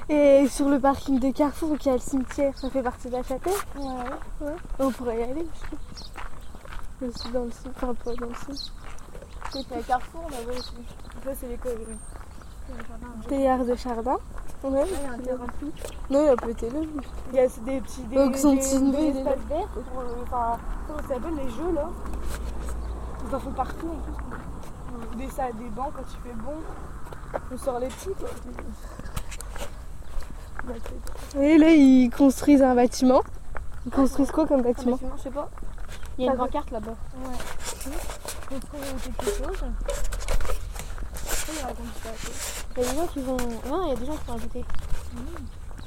Et sur le parking de Carrefour, où il y a le cimetière, ça fait partie de la Châtaigne. Ouais. On pourrait y aller, je trouve. Aussi dans le sud, enfin pas dans le sud. Il y a Carrefour, on a vu aussi. Ça, c'est l'école. Théâtre de Chardin. Ouais. Il y a un terrain de foot. Non, il y a peut-être là. Il y a des petits Donc, sont innovés, des espaces verts pour, enfin, comment ça s'appelle, les jeux là. Ils en font partout en plus. Des bancs quand il fait bon. On sort les petits quoi. Et là, ils construisent un bâtiment. Ils construisent quoi comme bâtiment? Je sais pas. Il y a une pancarte là-bas. Ouais. Construire quelque chose. Il y a des gens qui vont. Non, il y a des gens qui vont ajouter.